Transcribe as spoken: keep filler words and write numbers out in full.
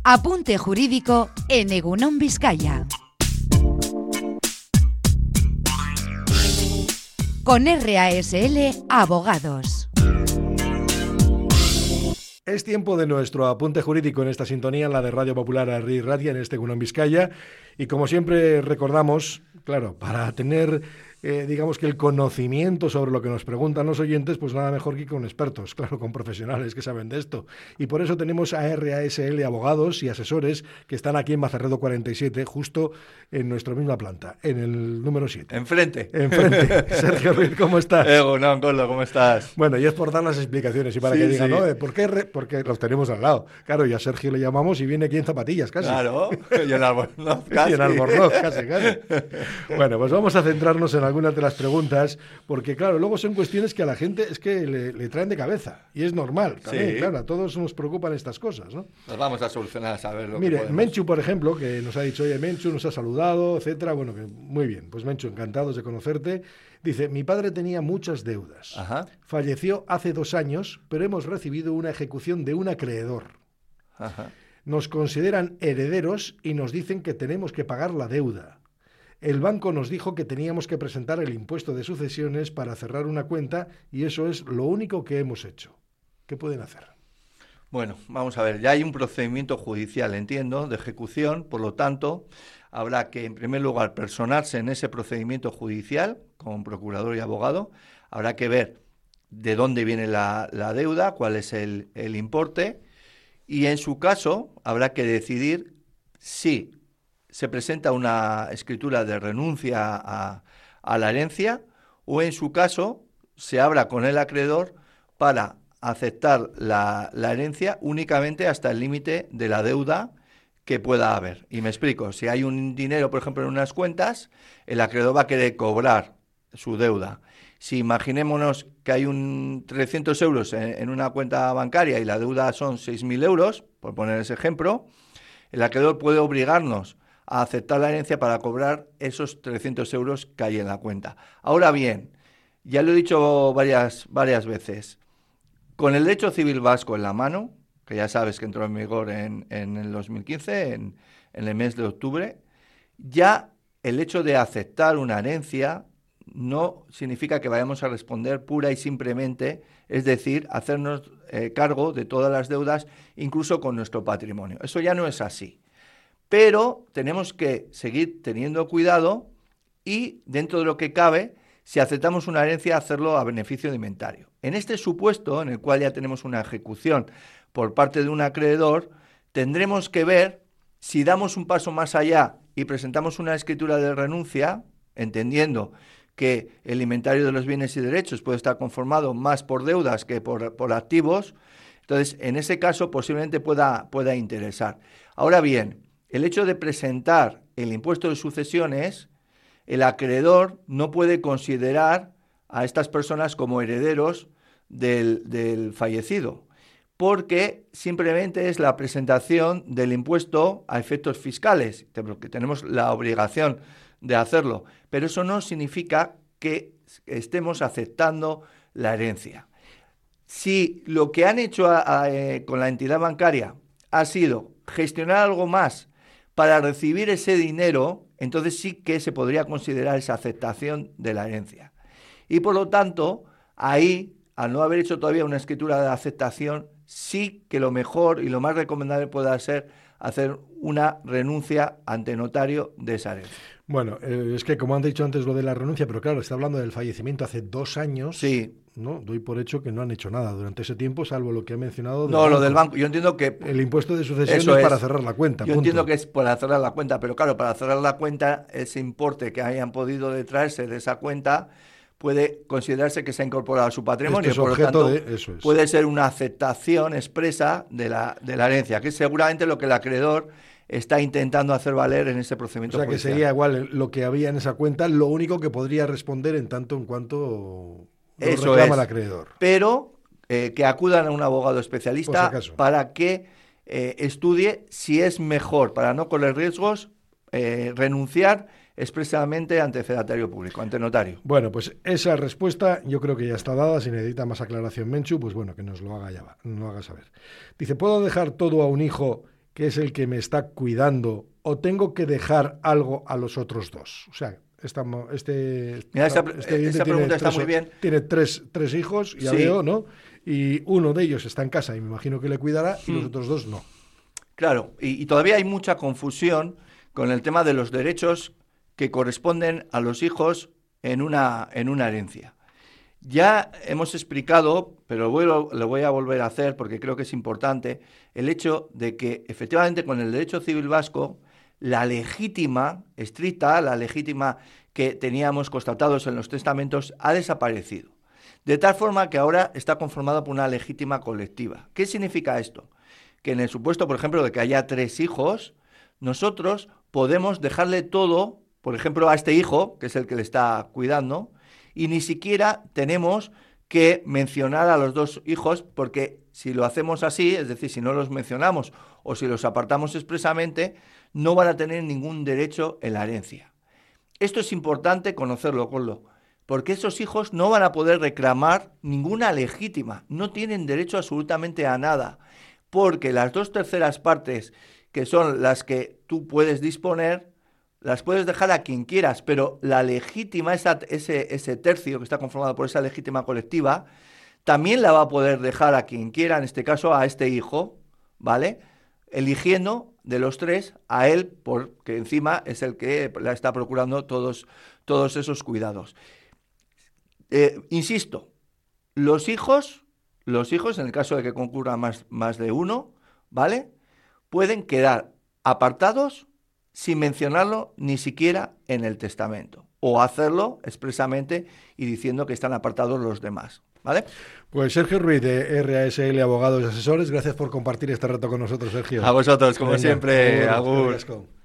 Apunte jurídico en Egunon Vizcaya. Con R A S L Abogados. Es tiempo de nuestro apunte jurídico en esta sintonía, en la de Radio Popular Herri Ratia, en este Egunon Vizcaya. Y como siempre recordamos, claro, para tener, eh, digamos que el conocimiento sobre lo que nos preguntan los oyentes, pues nada mejor que con expertos, claro, con profesionales que saben de esto. Y por eso tenemos a R A S L Abogados y Asesores que están aquí en Mazarredo cuarenta y siete, justo en nuestra misma planta, en el número siete. Enfrente. Enfrente. Sergio Ruiz, ¿cómo estás? Egunon, Coldo, ¿cómo estás? Bueno, y es por dar las explicaciones y para Sí, que digan, sí. ¿no? ¿Por qué? Re? Porque los tenemos al lado. Claro, y a Sergio le llamamos y viene aquí en zapatillas, casi. Claro, y en Albornoz, casi. Y en Albornoz, casi, casi. Bueno, pues vamos a centrarnos en algunas de las preguntas, porque claro, luego son cuestiones que a la gente es que le, le traen de cabeza, y es normal también, Sí. claro, a todos nos preocupan estas cosas, ¿no? Nos vamos a solucionar, a saber lo que Mire, podemos. Menchu, por ejemplo, que nos ha dicho, oye, Menchu, nos ha saludado, etcétera, bueno, que muy bien, pues Menchu, encantados de conocerte. Dice, mi padre tenía muchas deudas, Ajá, falleció hace dos años, pero hemos recibido una ejecución de un acreedor. ajá. Nos consideran herederos y nos dicen que tenemos que pagar la deuda. El banco nos dijo que teníamos que presentar el impuesto de sucesiones para cerrar una cuenta y eso es lo único que hemos hecho. ¿Qué pueden hacer? Bueno, vamos a ver, ya hay un procedimiento judicial, entiendo, de ejecución, por lo tanto, habrá que, en primer lugar, personarse en ese procedimiento judicial, con procurador y abogado, habrá que ver de dónde viene la, la deuda, cuál es el, el importe, y en su caso habrá que decidir si se presenta una escritura de renuncia a, a la herencia o en su caso se habla con el acreedor para aceptar la, la herencia únicamente hasta el límite de la deuda que pueda haber. Y me explico, si hay un dinero, por ejemplo, en unas cuentas, el acreedor va a querer cobrar su deuda. Si imaginémonos que hay un trescientos euros en, en una cuenta bancaria y la deuda son seis mil euros, por poner ese ejemplo, el acreedor puede obligarnos a aceptar la herencia para cobrar esos trescientos euros que hay en la cuenta. Ahora bien, ya lo he dicho varias, varias veces, con el derecho civil vasco en la mano, que ya sabes que entró en vigor en, en el dos mil quince, en, en el mes de octubre, ya el hecho de aceptar una herencia no significa que vayamos a responder pura y simplemente, es decir, hacernos eh, cargo de todas las deudas, incluso con nuestro patrimonio. Eso ya no es así. Pero tenemos que seguir teniendo cuidado y, dentro de lo que cabe, si aceptamos una herencia, hacerlo a beneficio de inventario. En este supuesto, en el cual ya tenemos una ejecución por parte de un acreedor, tendremos que ver si damos un paso más allá y presentamos una escritura de renuncia, entendiendo que el inventario de los bienes y derechos puede estar conformado más por deudas que por, por activos. Entonces, en ese caso, posiblemente pueda, pueda interesar. Ahora bien, el hecho de presentar el impuesto de sucesiones, el acreedor no puede considerar a estas personas como herederos del, del fallecido, porque simplemente es la presentación del impuesto a efectos fiscales, porque tenemos la obligación de hacerlo, pero eso no significa que estemos aceptando la herencia. Si lo que han hecho a, a, eh, con la entidad bancaria ha sido gestionar algo más para recibir ese dinero, entonces sí que se podría considerar esa aceptación de la herencia. Y por lo tanto, ahí, al no haber hecho todavía una escritura de aceptación, sí que lo mejor y lo más recomendable pueda ser hacer una renuncia ante notario de esa herencia. Bueno, eh, es que como han dicho antes lo de la renuncia, pero claro, está hablando del fallecimiento hace dos años. Sí. No, doy por hecho que no han hecho nada durante ese tiempo, salvo lo que ha mencionado. No, lo del banco. Yo entiendo que el impuesto de sucesiones eso es para cerrar la cuenta. Yo punto. entiendo que es para cerrar la cuenta, pero claro, para cerrar la cuenta, ese importe que hayan podido detraerse de esa cuenta puede considerarse que se ha incorporado a su patrimonio. Esto es por lo objeto tanto, de, eso es. puede ser una aceptación expresa de la, de la herencia, que es seguramente lo que el acreedor está intentando hacer valer en ese procedimiento judicial. O sea, que judicial. sería igual lo que había en esa cuenta, lo único que podría responder en tanto en cuanto lo Eso reclama es. el acreedor. Pero eh, que acudan a un abogado especialista Por si acaso. para que eh, estudie si es mejor, para no correr riesgos, eh, renunciar expresamente ante fedatario público, ante notario. Bueno, pues esa respuesta yo creo que ya está dada. Si necesita más aclaración Menchu, pues bueno, que nos lo haga ya, nos lo haga saber. Dice, ¿puedo dejar todo a un hijo que es el que me está cuidando, o tengo que dejar algo a los otros dos? O sea, esta, este, Mira, esa, este esa pregunta está tres, muy bien. Tiene tres, tres hijos, ya sí. veo, ¿no? Y uno de ellos está en casa y me imagino que le cuidará, y hmm. los otros dos no. Claro, y, y todavía hay mucha confusión con el tema de los derechos que corresponden a los hijos en una, en una herencia. Ya hemos explicado, pero lo, lo voy a volver a hacer porque creo que es importante, el hecho de que efectivamente con el derecho civil vasco, la legítima, estricta, la legítima que teníamos constatados en los testamentos, ha desaparecido. De tal forma que ahora está conformada por una legítima colectiva. ¿Qué significa esto? Que en el supuesto, por ejemplo, de que haya tres hijos, nosotros podemos dejarle todo, por ejemplo, a este hijo, que es el que le está cuidando, y ni siquiera tenemos que mencionar a los dos hijos, porque si lo hacemos así, es decir, si no los mencionamos o si los apartamos expresamente, no van a tener ningún derecho en la herencia. Esto es importante conocerlo, Coldo, porque esos hijos no van a poder reclamar ninguna legítima, no tienen derecho absolutamente a nada, porque las dos terceras partes, que son las que tú puedes disponer, las puedes dejar a quien quieras, pero la legítima, esa, ese, ese tercio que está conformado por esa legítima colectiva, también la va a poder dejar a quien quiera, en este caso a este hijo, ¿vale? Eligiendo de los tres a él, porque encima es el que la está procurando todos, todos esos cuidados. Eh, insisto, los hijos, los hijos, en el caso de que concurra más, más de uno, ¿vale?, pueden quedar apartados sin mencionarlo ni siquiera en el testamento, o hacerlo expresamente y diciendo que están apartados los demás, ¿vale? Pues Sergio Ruiz, de R A S L Abogados y Asesores, gracias por compartir este rato con nosotros, Sergio. A vosotros, como Venga, siempre, agur. agur.